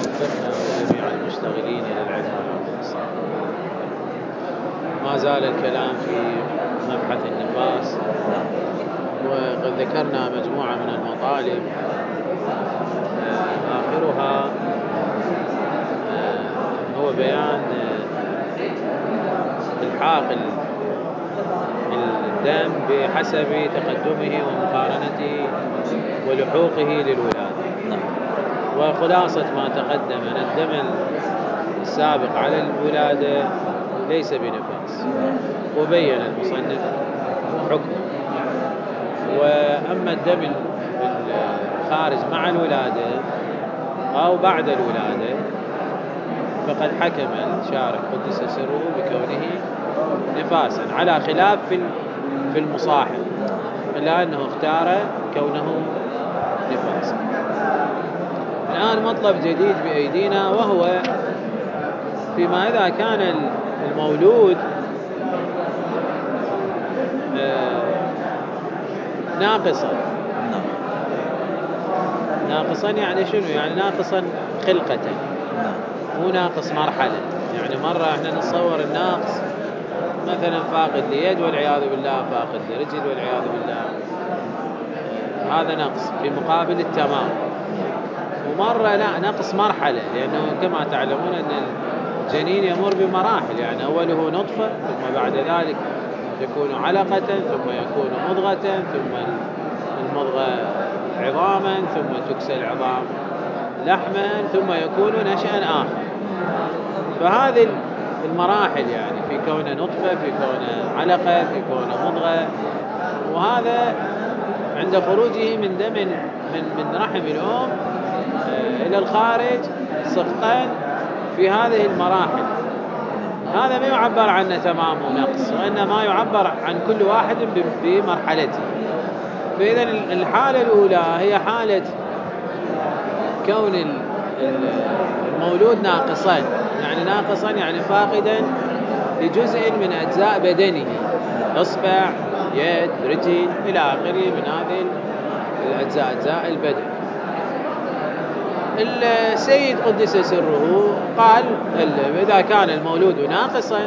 وفقنا وجميع المشتغلين إلى العلم والإحسان. ما زال الكلام في مبحث النفاس، وقد ذكرنا مجموعة من المطالب آخرها هو بيان إلحاق الدم بحسب تقدمه ومقارنته ولحوقه للولادة. وخلاصة ما تقدم أن الدم السابق على الولادة ليس بنفاس، وبين المصنف حكمه. وأما الدم الخارج مع الولادة أو بعد الولادة فقد حكم الشارع قدس سره بكونه نفاسا، على خلاف في المصاحب، إلا أنه اختار كونه نفاسا. الآن مطلب جديد بأيدينا، وهو فيما إذا كان المولود ناقصا يعني شنو؟ يعني ناقصا خلقة، مو ناقص مرحلة. يعني مرة احنا نتصور الناقص مثلا فاقد ليد والعياذ بالله، فاقد لرجل والعياذ بالله، هذا نقص في مقابل التمام. ومرة لا، نقص مرحلة، لأنه كما تعلمون أن الجنين يمر بمراحل، يعني أوله نطفة، ثم بعد ذلك يكون علقة، ثم يكون مضغة، ثم المضغة عظاما، ثم تكسى العظام لحما، ثم يكون نشأ آخر. فهذه المراحل يعني في كونه نطفة، في كونه علقة، في كونه مضغة، وهذا عند خروجه من دم من رحم الأم إلى الخارج سقطا في هذه المراحل. هذا ما يعبر عنه تمام ونقص، وإنما يعبر عن كل واحد بمرحلته. فإذا الحالة الأولى هي حالة كون المولود ناقصا، يعني فاقدا لجزء من أجزاء بدنه، إصبع، يد، رجل إلى آخره من هذه الأجزاء، أجزاء البدن. السيد قدس سره قال إذا كان المولود ناقصا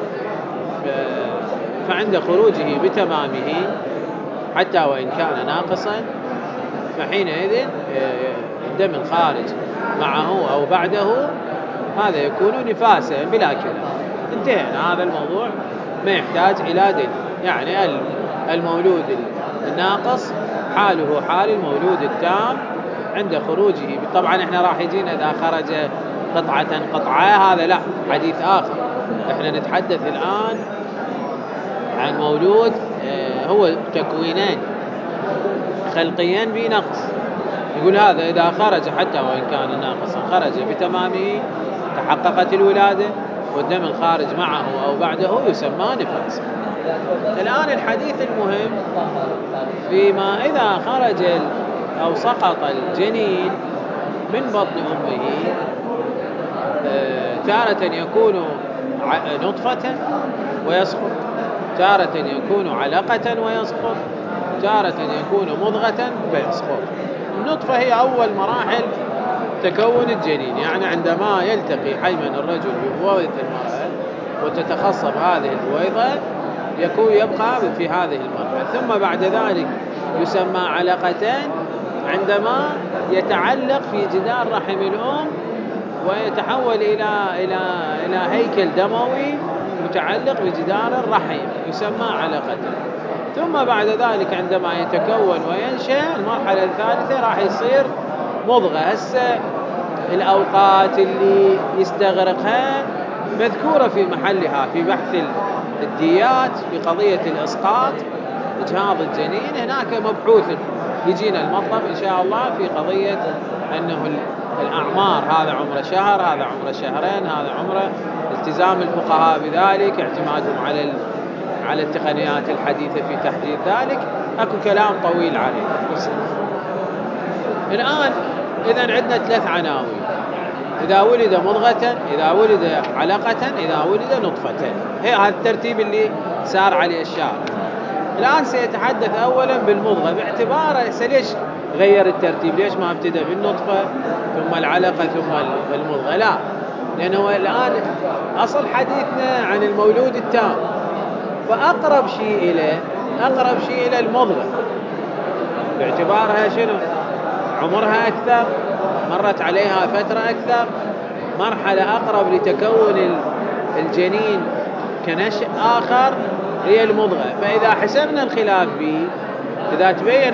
فعند خروجه بتمامه حتى وإن كان ناقصا، فحينئذ الدم الخارج معه أو بعده هذا يكون نفاسا بلا كلام. انتهينا هذا الموضوع، ما يحتاج إلى دليل. يعني المولود الناقص حاله حال المولود التام عند خروجه. طبعا احنا راح يجينا إذا خرج قطعة هذا لا، حديث آخر. احنا نتحدث الآن عن مولود هو تكوينان خلقيان بنقص. يقول هذا إذا خرج حتى وإن كان ناقصا خرج بتمامه، تحققت الولادة والدم الخارج معه أو بعده يسمى نفاس. الآن الحديث المهم فيما إذا خرج أو سقط الجنين من بطن أمه، تارة يكون نطفة ويسقط، تارة يكون علقة ويسقط، تارة يكون مضغة فيسقط. النطفة هي أول مراحل تكون الجنين، يعني عندما يلتقي حيمن الرجل ببويضة المرأة وتتخصب هذه البويضة يبقى في هذه المرحلة. ثم بعد ذلك يسمى علقتان عندما يتعلق في جدار رحم الأم ويتحول إلى هيكل دموي متعلق بجدار الرحم، يسمى علقة. ثم بعد ذلك عندما يتكون وينشأ المرحلة الثالثة راح يصير مضغة. هسه الأوقات اللي يستغرقها مذكورة في محلها في بحث الديات في قضية الإسقاط إجهاض الجنين، هناك مبحوث يجينا المطلب إن شاء الله في قضية أنه الأعمار، هذا عمره شهر، هذا عمره شهرين، هذا عمره، التزام الفقهاء بذلك، اعتمادهم على التقنيات الحديثة في تحديد ذلك. أكو كلام طويل عليه. الآن إذن عندنا 3 عناوين: إذا ولد مضغة، إذا ولد علقة، إذا ولد نطفة. هذا الترتيب اللي سار عليه الشارع. الآن سيتحدث أولا بالمضغة، باعتباره ليش غير الترتيب، ليش ما ابتدأ بالنطفة ثم العلقة ثم المضغة، لا، لأنه الآن أصل حديثنا عن المولود التام، فأقرب شيء إلى المضغة باعتبارها شنو؟ عمرها أكثر، مرت عليها فترة أكثر، مرحلة أقرب لتكون الجنين كنشأ آخر هي المضغة. فإذا حسبنا الخلاف به، إذا تبين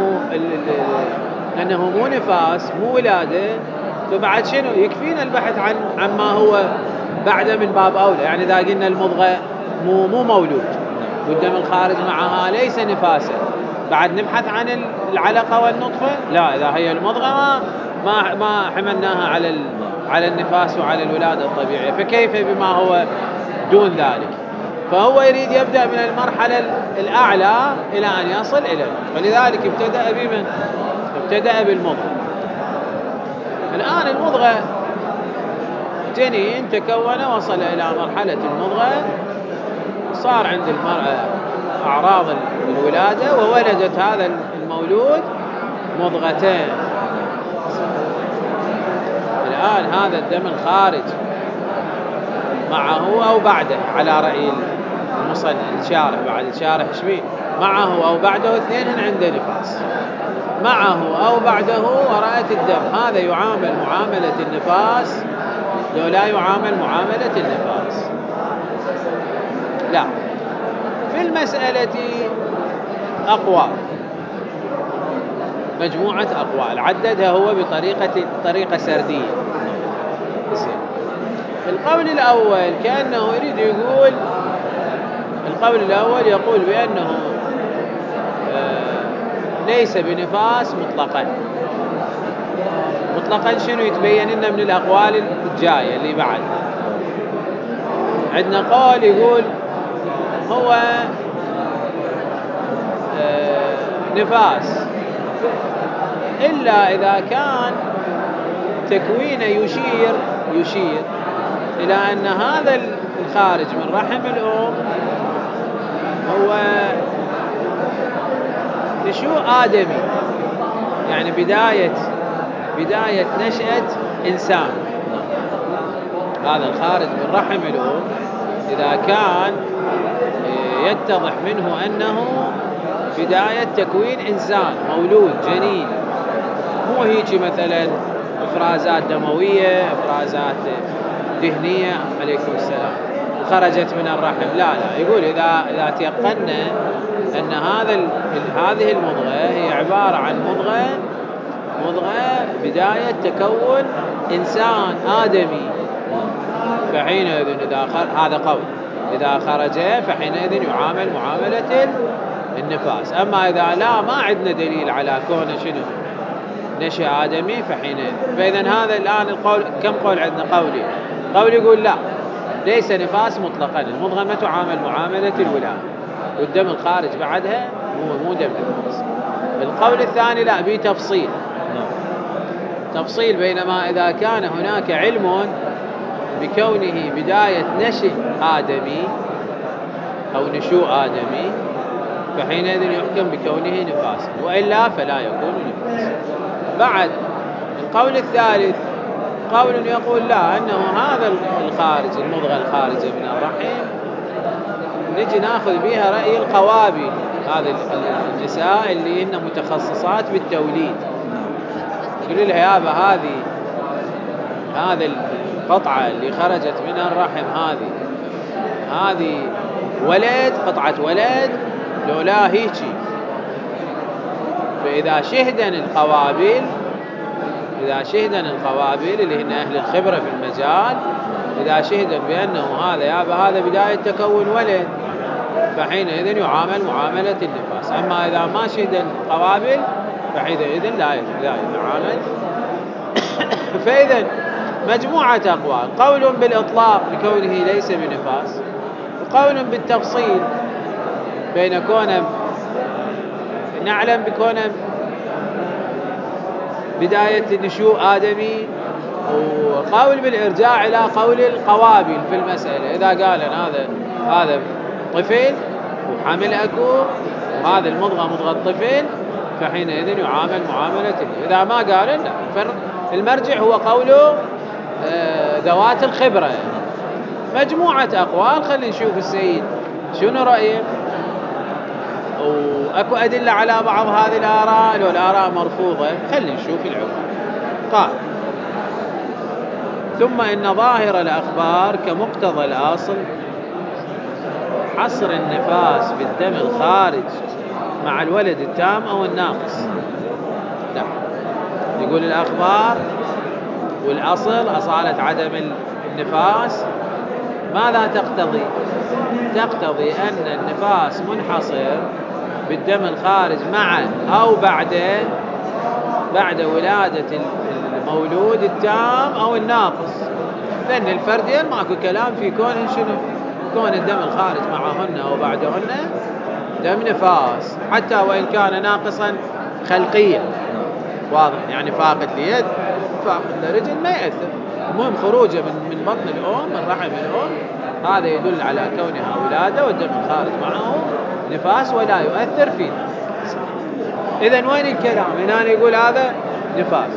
أنه مو نفاس مو ولادة، فبعد شنو؟ يكفينا البحث عن ما هو بعد من باب أولى. يعني إذا قلنا المضغة مو مولود والدم الخارج معها ليس نفاسا، بعد نبحث عن العلقة والنطفة؟ لا، إذا هي المضغة ما حملناها على النفاس وعلى الولادة الطبيعية، فكيف بما هو دون ذلك؟ فهو يريد يبدأ من المرحلة الأعلى إلى أن يصل إلى فلذلك ابتدأ بالمضغة. الآن المضغة جنين تكون، وصل إلى مرحلة المضغة، صار عند المرأة أعراض الولادة، وولدت هذا المولود مضغتين. الآن هذا الدم الخارج معه أو بعده على رأي المصنف الشارح، بعد الشارح شبيه معه أو بعده، اثنين عنده نفاس، معه أو بعده ورأت الدم، هذا يعامل معاملة النفاس لو لا يعامل معاملة النفاس؟ لا. في المسألة أقوال، مجموعة أقوال عددها هو بطريقة سردية. القول الأول كأنه يريد يقول، القول الأول يقول بأنه ليس بنفاس مطلقا. شنو يتبين لنا من الأقوال الجاية اللي بعد؟ عندنا قول يقول هو نفاس إلا إذا كان تكوينه يشير إلى أن هذا الخارج من رحم الأم هو نشوء آدمي، يعني بداية نشأة إنسان. هذا الخارج من رحم الأم إذا كان يتضح منه أنه بداية تكوين إنسان مولود جنين، مو هيك مثلا إفرازات دموية، إفرازات دهنية عليكم السلام خرجت من الرحم، لا، يقول إذا تيقنا أن هذه المضغة هي عبارة عن مضغة بداية تكون إنسان آدمي، فحينئذ هذا قول إذا خرج فحينئذ يعامل معاملة النفاس. أما إذا لا، ما عندنا دليل على كونه شنو نشأ آدمي، فحينئذ فإذا هذا الآن القول كم قول عندنا؟ قول يقول لا، ليس نفاس مطلقا، المضغة ما تعامل معاملة الولادة، والدم الخارج بعدها مو دم نفاس. القول الثاني لا، تفصيل بينما إذا كان هناك علم بكونه بداية نشأ آدمي أو نشوء آدمي، فحينئذ يحكم بكونه نفاس، وإلا فلا يكون نفاس. بعد القول الثالث قول يقول لا، أنه هذا الخارج المضغة الخارجة من الرحم نجي ناخذ بها رأي القوابل، هذه النساء اللي هن متخصصات بالتوليد، يقول لها يابا هذه القطعة اللي خرجت من الرحم هذه قطعة ولد لولا هيجي. فإذا شهدن القوابل اللي هن أهل الخبرة في المجال، إذا شهدن بأنه هذا بداية تكون ولد، فحينئذ يعامل معاملة النفاس. أما إذا ما شهدن القوابل فحينئذ لا يعامل. فإذا مجموعة أقوال، قول بالإطلاق بكونه ليس بنفاس، وقول بالتفصيل بين كونه نعلم بكونه بداية نشوء آدمي، وقول بالإرجاع إلى قول القوابل في المسألة. إذا قال هذا طفل وحمل أكو وهذا المضغة مضغة طفل، فحينئذ يعامل معاملته. إذا ما قال لا، المرجع هو قوله ذوات الخبرة، مجموعة أقوال. خلينا نشوف السيد شنو رأيه، وأكو أدلة على بعض هذه الآراء والآراء مرفوضة. خلينا نشوف العلم. قال: ثم إن ظاهر الأخبار كمقتضى الأصل حصر النفاس في الدم الخارج مع الولد التام أو الناقص. لا، يقول الأخبار والأصل أصالة عدم النفاس ماذا تقتضي؟ تقتضي أن النفاس منحصر بالدم الخارج مع أو بعد ولادة المولود التام أو الناقص. لأن الفردين ماكو كلام في كونهن شنو؟ كون الدم الخارج معهن أو بعدهن دم نفاس، حتى وإن كان ناقصا خلقيا، واضح؟ يعني فاقد ليد فاقد لرجل ما يأثر، المهم خروجه من بطن الأم، من رحم الأم، هذا يدل على كونها ولادة والدم الخارج معه نفاس ولا يؤثر فيه. إذن وين الكلام؟ هنا يقول هذا نفاس،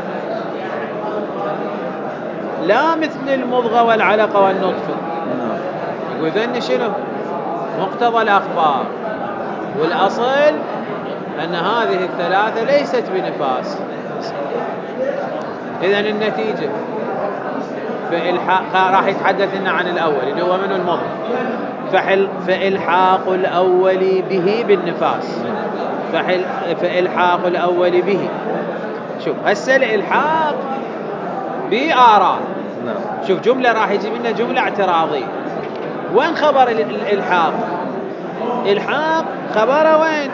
لا مثل المضغة والعلقة والنطفة. يقول ذن شنو؟ مقتضى الأخبار والأصل أن هذه الثلاثة ليست بنفاس. إذن النتيجة راح يتحدث لنا عن الأول اللي هو منه المضغة، فإلحاق الأول به بالنفاس، فإلحاق الأول به. شوف هسه الإلحاق بآراء. شوف جملة راح يجيب لنا جملة اعتراضية. وين خبر الإلحاق؟ إلحاق خبره وين؟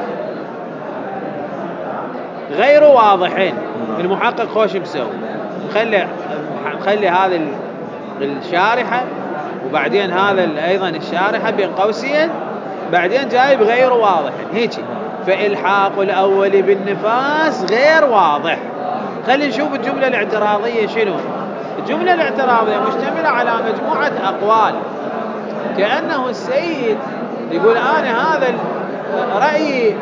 غير واضحين. المحقق خوش مسوي خلي هذا الشارحة، وبعدين هذا أيضا الشارحة بين قوسين، بعدين جايب غير واضح هيك. فإلحاق الأول بالنفاس غير واضح. خلينا نشوف الجملة الاعتراضية شنو. الجملة الاعتراضية مشتملة على مجموعة أقوال، كأنه السيد يقول أنا هذا الرأي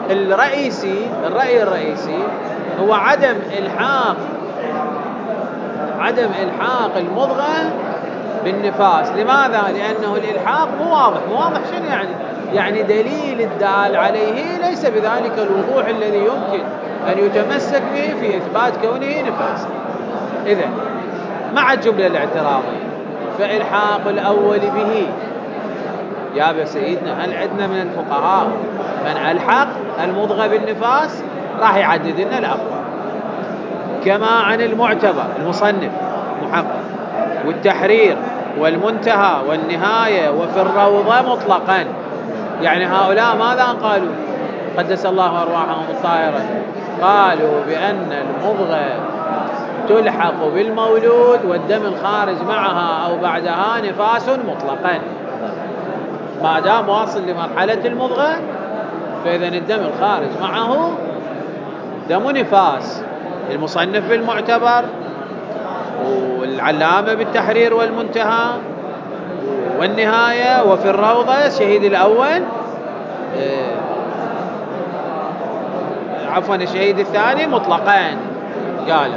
الرئيسي هو عدم إلحاق المضغة بالنفاس. لماذا؟ لأنه الإلحاق مو واضح شنو يعني دليل الدال عليه ليس بذلك الوضوح الذي يمكن أن يتمسك به في إثبات كونه نفاس. إذن مع الجملة الاعتراضية فإلحاق الأول به، يا سيدنا هل عندنا من الفقهاء من ألحق المضغة بالنفاس؟ راح يعدد لنا الأقوال، كما عن المعتبر المصنف محقق والتحرير والمنتهى والنهاية وفي الروضة مطلقا. يعني هؤلاء ماذا قالوا؟ قدس الله أرواحهم الطاهرة، قالوا بأن المضغة تلحق بالمولود والدم الخارج معها أو بعدها نفاس مطلقا. ما دام واصل لمرحلة المضغة فإذا الدم الخارج معه دم نفاس. المصنف بالمعتبر والعلامة بالتحرير والمنتهى والنهاية وفي الروضة الشهيد الأول الشهيد الثاني مطلقين. قال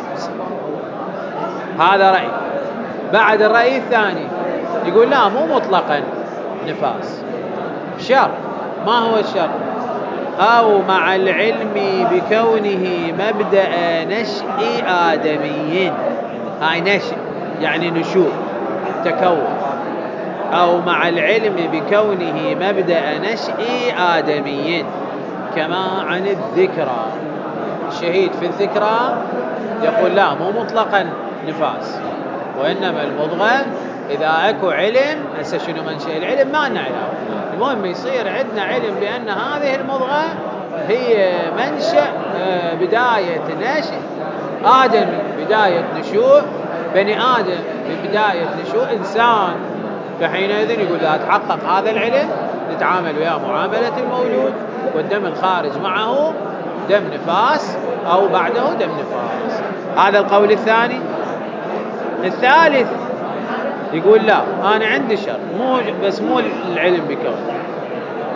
هذا رأي. بعد الرأي الثاني يقول لا مو مطلقا نفاس، شرط. ما هو الشرط؟ أو مع العلم بكونه مبدأ نشء آدميين. هاي نشء يعني نشوء تكون، أو مع العلم بكونه مبدأ نشء آدميين، كما عن الذكرى. الشهيد في الذكرى يقول لا مو مطلقا نفاس، وإنما المضغة إذا أكو علم. هسه شنو منشأ العلم؟ ما لنا علم. المهم يصير عندنا علم بأن هذه المضغة هي منشأ بداية نشء آدم، بداية نشوء بني آدم، بداية نشوء إنسان. فحينئذ يقول لا تحقق هذا العلم نتعامل وياه معاملة المولود والدم الخارج معه دم نفاس أو بعده دم نفاس. هذا القول الثاني. الثالث يقول لا أنا عندي شرط، مو العلم بكونه،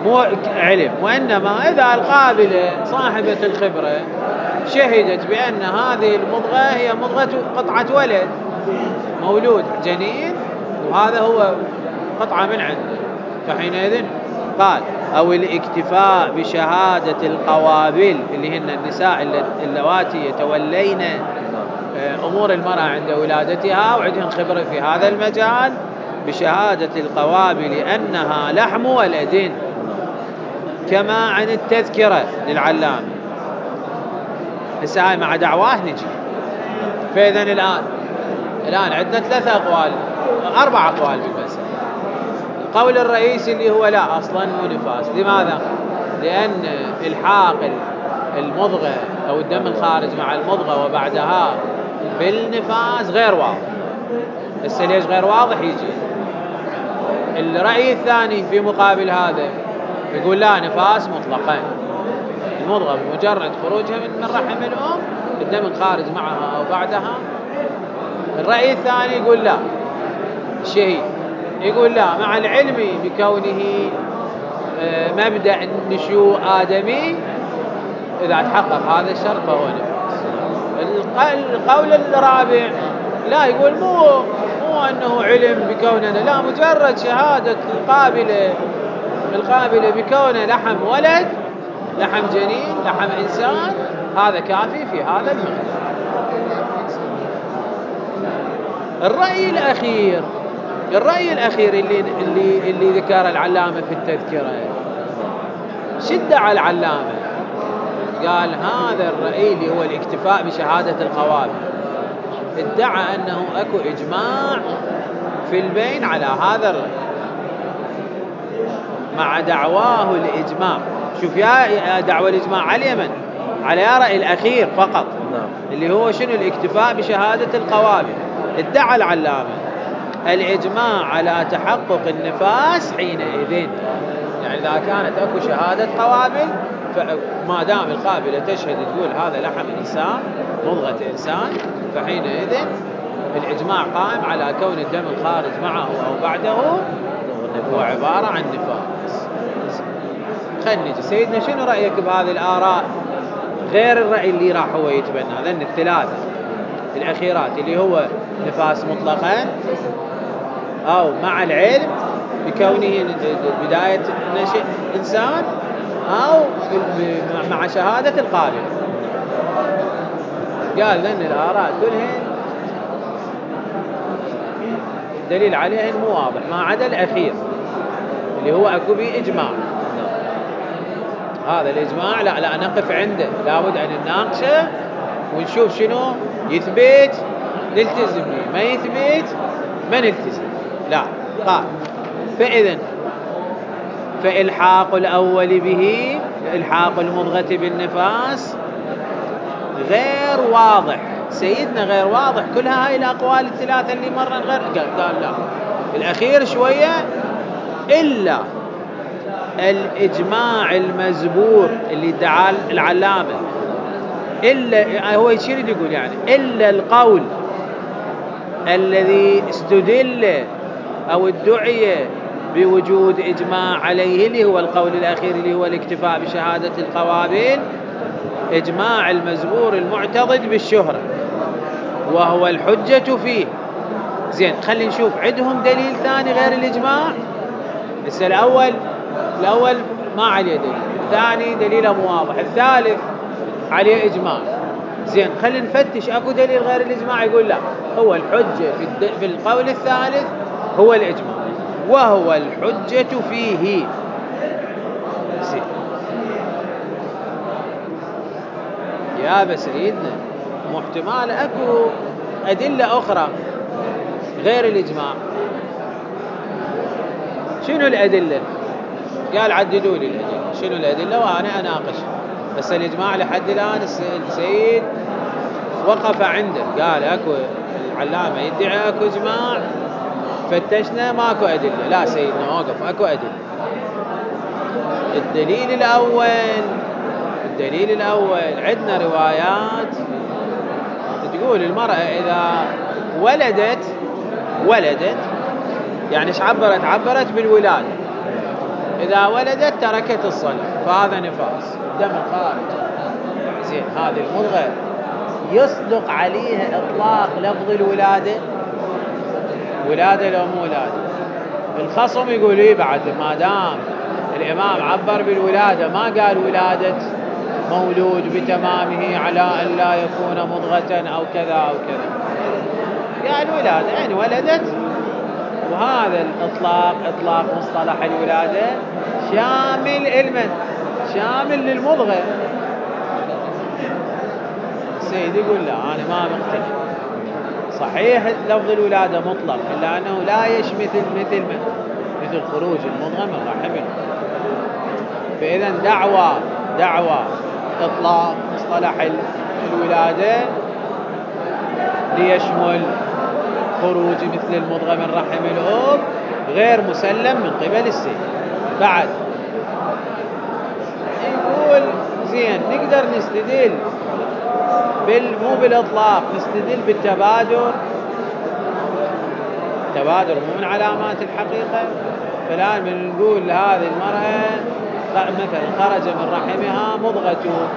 مو علم، وإنما إذا القابلة صاحبة الخبرة شهدت بأن هذه المضغة هي مضغة قطعة ولد مولود جنين، وهذا هو قطعة من عنده، فحينئذ قال أو الاكتفاء بشهادة القوابل اللي هن النساء اللواتي يتولين أمور المرأة عند ولادتها وعندهم خبرة في هذا المجال، بشهادة القوابل أنها لحم ولد، كما عن التذكرة للعلامة. هسه هاي مع دعواه نجي. فإذا الآن عندنا 3 أقوال 4 أقوال بالمسألة. القول الرئيسي اللي هو لا أصلا مو نفاس. لماذا؟ لأن الحاق المضغة أو الدم الخارج مع المضغة وبعدها بالنفاس غير واضح. هسه ليش غير واضح؟ يجي الرأي الثاني في مقابل هذا يقول لا، نفاس مطلقا، المضغة بمجرد خروجها من رحم الأم الدم الخارج معها أو بعدها. الرأي الثاني يقول لا، الشهيد يقول لا، مع العلم بكونه مبدأ النشوء آدمي، إذا تحقق هذا الشرط فهو نفاس. القول الرابع لا، يقول مو أنه علم بكونه، لا، مجرد شهادة القابلة بكونه لحم ولد، لحم جنين، لحم إنسان، هذا كافي في هذا المقدار. الرأي الأخير اللي ذكر العلامة في التذكرة، شد على العلامة، قال هذا الرأي اللي هو الاكتفاء بشهادة القوابل ادعى أنه أكو إجماع في البين على هذا الرأي مع دعواه الإجماع. شوف يا دعوى الإجماع على اليمن على رأي الأخير فقط، اللي هو شنو؟ الاكتفاء بشهادة القوابل. ادعى العلامة الإجماع على تحقق النفاس حينئذ، يعني إذا كانت أكو شهادة قوابل، فما دام القابلة تشهد تقول هذا لحم إنسان، مضغة إنسان، فحينئذ الإجماع قائم على كون الدم الخارج معه أو بعده هو عبارة عن نفاس. خلنا نجي سيدنا، شنو رأيك بهذه الآراء غير الرأي اللي راح هو يتبنى؟ لأن الثلاثة الأخيرات اللي هو نفاس مطلقا، أو مع العلم بكونه بداية نشأ إنسان، أو مع شهادة القابل. قال لأن الآراء كلهن دليل عليهن مو واضح، ما عدا الأخير اللي هو أكو به إجماع. هذا الإجماع لا نقف عنده، لابد أن نناقشه ونشوف شنو يثبت نلتزم به، ما يثبت ما نلتزم. لا قال فإذن فإلحاق الأول به، إلحاق المضغة بالنفاس غير واضح. سيدنا غير واضح. كلها هاي الأقوال الثلاثة اللي مرة غير، قال لا، الأخير شوية إلا الإجماع المزبور اللي ادعى العلامة، إلا هو يشير يقول يعني إلا القول الذي استدل أو ادعي بوجود إجماع عليه، اللي هو القول الأخير اللي هو الاكتفاء بشهادة القوابل، إجماع المزبور المعتضد بالشهرة وهو الحجة فيه. زين، خلينا نشوف عندهم دليل ثاني غير الإجماع. لسه الأول ما عليه دليل، الثاني دليله مو واضح، الثالث عليه إجماع. زين، خلينا نفتش أكو دليل غير الإجماع. يقول لا، هو الحجة في القول الثالث هو الإجماع وهو الحجة فيه. زين يا بسيدنا، محتمال أكو أدلة أخرى غير الإجماع. شنو الأدلة؟ قال عددوا لي الأدلة. شنو الأدلة وأنا أناقش. بس الإجماع لحد الآن السيد وقف عنده، قال أكو العلامة يدعي أكو إجماع، فتشنا ماكو أدلة. لا سيدنا، وقف أكو أدلة. الدليل الأول عندنا روايات تقول المرأة إذا ولدت يعني ايش عبرت بالولادة. إذا ولدت تركت الصلاة، فهذا نفاس دم الخارج. زين، هذه المضغة يصدق عليها إطلاق لفظ الولادة؟ ولادة لو مو ولادة؟ الخصم يقول إيه بعد ما دام الإمام عبر بالولادة ما قال ولادة مولود بتمامه على أن لا يكون مضغة أو كذا أو كذا، قال ولادة يعني ولدت. وهذا الإطلاق إطلاق مصطلح الولادة شامل المن، شامل للمضغة. السيد يقول لا، أنا ما مقتنع. صحيح لفظ الولادة مطلق، إلا أنه لا يشمل مثل خروج المضغة من رحم الأم. فإذا دعوى إطلاق مصطلح الولادة ليشمل خروج مثل المضغة من رحم الأم غير مسلم من قبل السيد. بعد يقول زين نقدر نستدل مو بالإطلاق، نستدل بالتبادر. التبادر مو من علامات الحقيقة. فالآن من نقول هذه المرأة مثلا خرج من رحمها مضغة،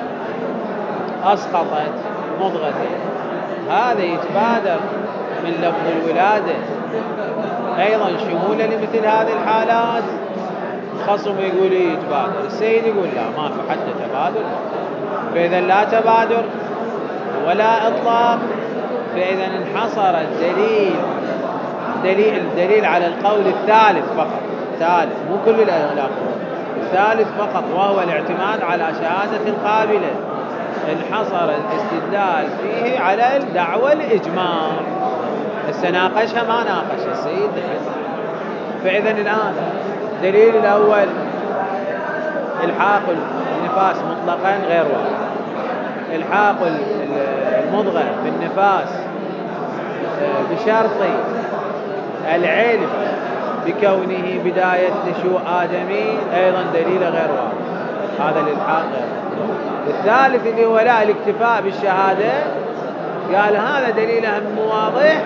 أسقطت مضغة، هذا يتبادر من لفظ الولادة أيضا شمولا لمثل هذه الحالات. الخصم يقول يتبادر، السيد يقول لا، ما في حتى تبادر. فإذا لا تبادر ولا إطلاق، فإذا انحصر الدليل على القول الثالث فقط، ثالث مو كل الأغلاق، الثالث فقط، وهو الاعتماد على شهادة القابلة. انحصر الاستدلال فيه على الدعوة الإجماع. ناقشها ما ناقش السيد. فإذا الآن الدليل الأول الحاق النفاس مطلقا غير واضح. الحاق المضغة بالنفاس بشرط العلم بكونه بداية نشوء آدمي أيضا دليل غير واضح، هذا الإلحاق غير واضح. الثالث اللي هو لا الاكتفاء بالشهادة، قال هذا دليل هم واضح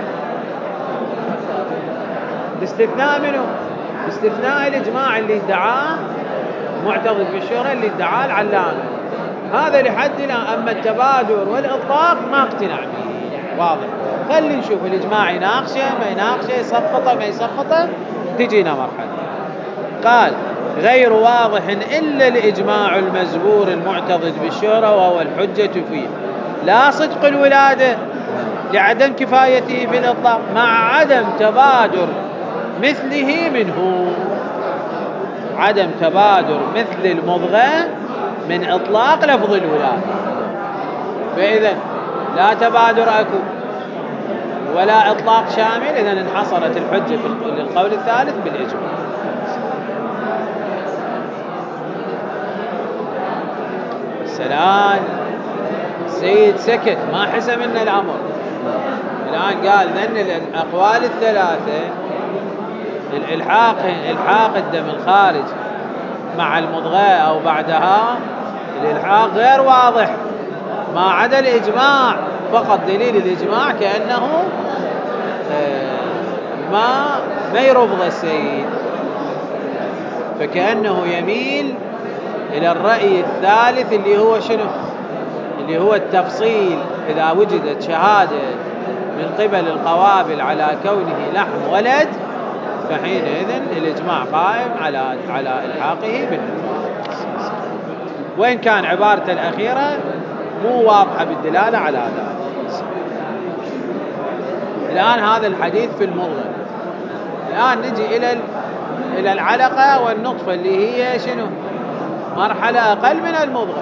باستثناء منه، باستثناء الإجماع اللي ادعاه معتضد بالشهرة اللي ادعاه العلامة، هذا لحد لا. أما التبادر والإطلاق ما اقتنع به، واضح. خلي نشوف الإجماع يناقشه ما يناقشه، يسقطه ما يسقطه، تجينا مرحلة. قال غير واضح إلا الإجماع المزبور المعتضد بالشهرة وهو الحجة فيه، لا صدق الولادة لعدم كفايته في الإطلاق مع عدم تبادر مثله منه، عدم تبادر مثل المضغة من إطلاق لفظ الولادة. فإذا لا تبادر أكو ولا إطلاق شامل، إذا انحصرت الحجة في القول الثالث بالإجماع. السلام السيد سكت ما حسى منا الأمر. الآن قال ذن الأقوال الثلاثة الإلحاق الدم الخارج مع المضغة أو بعدها، الإلحاق غير واضح ما عدا الإجماع فقط. دليل الإجماع كأنه ما يرفض السيد، فكأنه يميل إلى الرأي الثالث اللي هو شنو؟ اللي هو التفصيل. إذا وجدت شهادة من قبل القوابل على كونه لحم ولد، فحينئذ الإجماع قائم على إلحاقه بالنفاس، وإن كان عبارة الأخيرة مو واضحة بالدلالة على هذا. الآن هذا الحديث في المضغة. الآن نجي إلى العلقة والنطفة اللي هي شنو؟ مرحلة أقل من المضغة.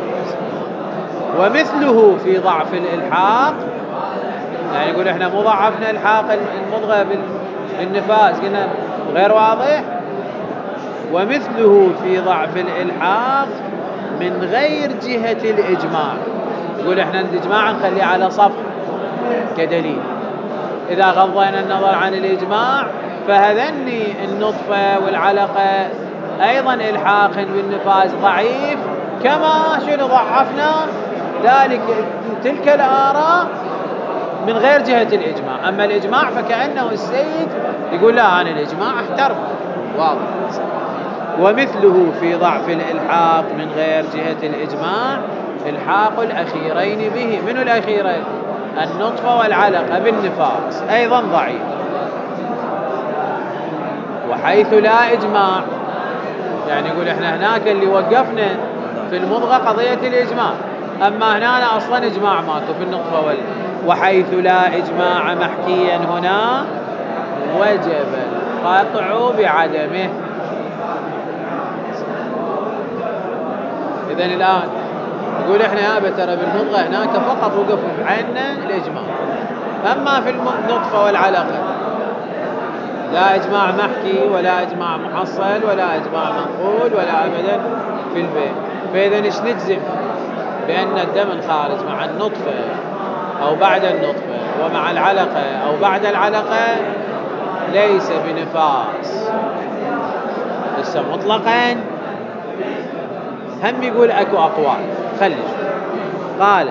ومثله في ضعف الإلحاق، يعني يقول إحنا مو ضعفنا إلحاق المضغة بالنفاس، قلنا غير واضح. ومثله في ضعف الإلحاق من غير جهة الإجماع، يقول إحنا الإجماع نخليه على صف كدليل. إذا غضينا النظر عن الإجماع فهذني النطفة والعلقة أيضا إلحاق بالنفاس ضعيف، كما شنو ضعفنا ذلك تلك الآراء من غير جهة الإجماع. أما الإجماع فكأنه السيد يقول لا، أنا الإجماع احترم، واضح. ومثله في ضعف الإلحاق من غير جهة الإجماع إلحاق الأخيرين به. من الأخيرين؟ النطفة والعلقة بالنفاس أيضا ضعيف. وحيث لا إجماع، يعني يقول إحنا هناك اللي وقفنا في المضغة قضية الإجماع، أما هنا أصلا إجماع ماكو في النطفة وحيث لا إجماع محكيا هنا وجب القطع بعدمه. إذن الآن يقول إحنا يا ترى بالمضغة هناك فقط وقف عنا الإجماع، أما في النطفة والعلقة لا إجماع محكي ولا إجماع محصل ولا إجماع منقول ولا أبدا في البيت. فإذا إيش نجزم؟ بأن الدم الخارج مع النطفة أو بعد النطفة ومع العلقة أو بعد العلقة ليس بنفاس. لسه مطلقا هم يقول أكو أقوال، خلي قال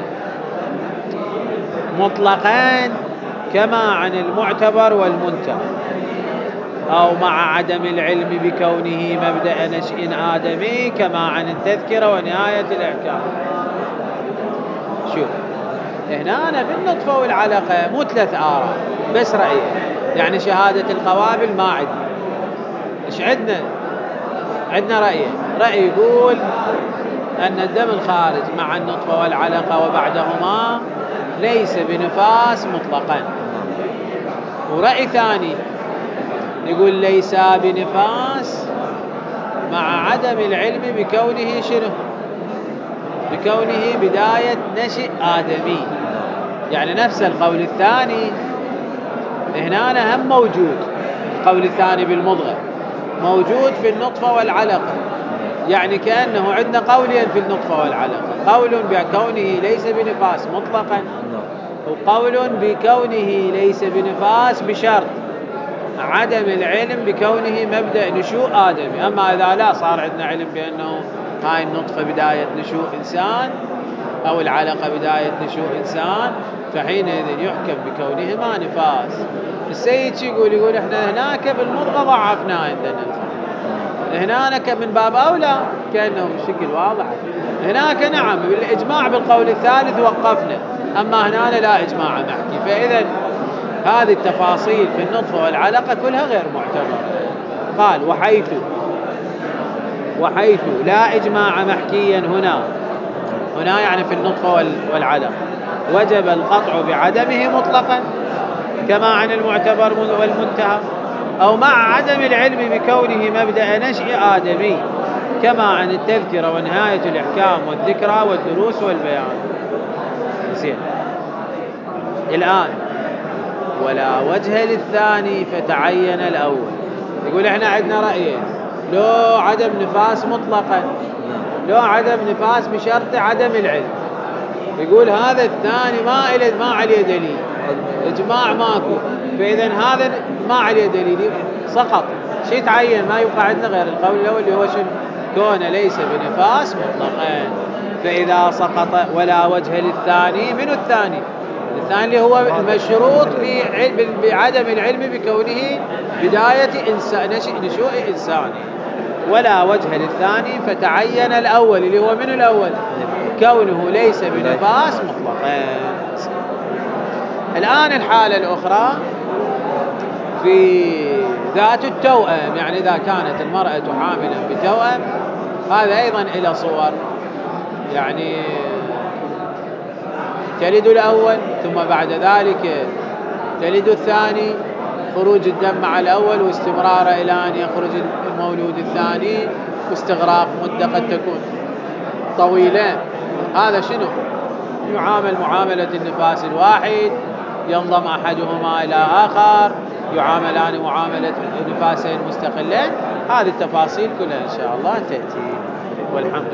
مطلقا كما عن المعتبر والمنتهى، أو مع عدم العلم بكونه مبدأ نشء آدمي كما عن التذكرة ونهاية الإحكام. شوف هنا أنا في النطفة والعلقة مو 3 آراء بس رأيين، يعني شهادة القوابل ما عندنا. إيش عندنا؟ عندنا رأيين. رأي يقول أن الدم الخارج مع النطفة والعلقة وبعدهما ليس بنفاس مطلقا، ورأي ثاني يقول ليس بنفاس مع عدم العلم بكونه شنو؟ بكونه بداية نشئ آدمي. يعني نفس القول الثاني هنا هم موجود، القول الثاني بالمضغة موجود في النطفة والعلقة، يعني كأنه عندنا قولين في النطفة والعلقة، قول بكونه ليس بنفاس مطلقا، وقول بكونه ليس بنفاس بشرط عدم العلم بكونه مبدأ نشوء آدمي. أما إذا لا صار عندنا علم بأنه هاي النطفة بداية نشوء إنسان أو العلقة بداية نشوء إنسان، فحينئذ يحكم بكونهما نفاس. السيد يقول إحنا هناك بالمضغة ضعفنا عندنا، هناك من باب أولى كأنه بشكل واضح. هناك نعم بالإجماع بالقول الثالث وقفنا، أما هنا لا إجماع محكي. فإذا هذه التفاصيل في النطفة والعلقة كلها غير معتبرة. قال وحيث لا إجماع محكيا هنا يعني في النطفة والعلقة وجب القطع بعدمه مطلقا كما عن المعتبر والمنتهى، أو مع عدم العلم بكونه مبدأ نشء آدمي كما عن التذكرة ونهاية الإحكام والذكرى والدروس والبيان. زين الآن ولا وجه للثاني فتعين الأول. يقول إحنا عندنا رأيين، لو عدم نفاس مطلقا، لو عدم نفاس بشرط عدم العلم. يقول هذا الثاني ما عليه دليل، إجماع ماكو، فإذا هذا ما عليه دليل سقط. شيء تعين ما يبقى عندنا غير القول الأول اللي هو شنو؟ كونه ليس بنفاس مطلقا. فإذا سقط ولا وجه للثاني، من الثاني اللي هو المشروط بعدم العلم بكونه بداية نشوء إنسان، ولا وجه للثاني فتعين الأول اللي هو من الأول كونه ليس بنفاس مطلقا. الآن الحالة الأخرى في ذات التوأم، يعني إذا كانت المرأة حاملا بتوأم، هذا أيضا إلى صور، يعني تلد الأول ثم بعد ذلك تلد الثاني، خروج الدم مع الأول واستمرار إلى أن يخرج المولود الثاني، واستغراق مدة قد تكون طويلة. هذا شنو؟ يعامل معاملة النفاس الواحد، ينضم أحدهما إلى آخر، يعاملان معاملة نفاسين مستقلين. هذه التفاصيل كلها إن شاء الله تأتي، والحمد لله.